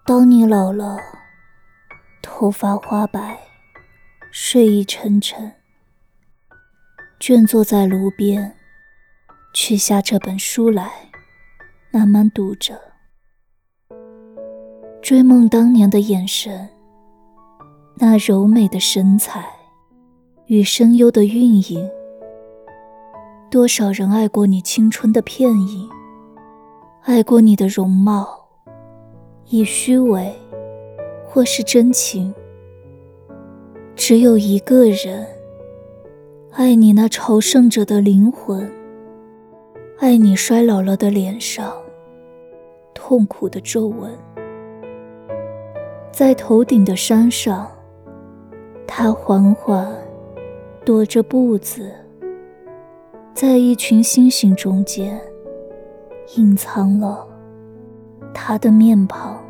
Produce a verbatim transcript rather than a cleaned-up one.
当你老了，头发花白，睡意沉沉，倦坐在炉边，取下这本书来，慢慢读着，追梦当年的眼神，那柔美的神采与声优的韵影。多少人爱过你青春的片影，爱过你的容貌，以虚伪或是真情。只有一个人爱你那朝圣者的灵魂，爱你衰老了的脸上痛苦的皱纹。在头顶的山上，他缓缓踱着步子，在一群星星中间隐藏了他的面庞。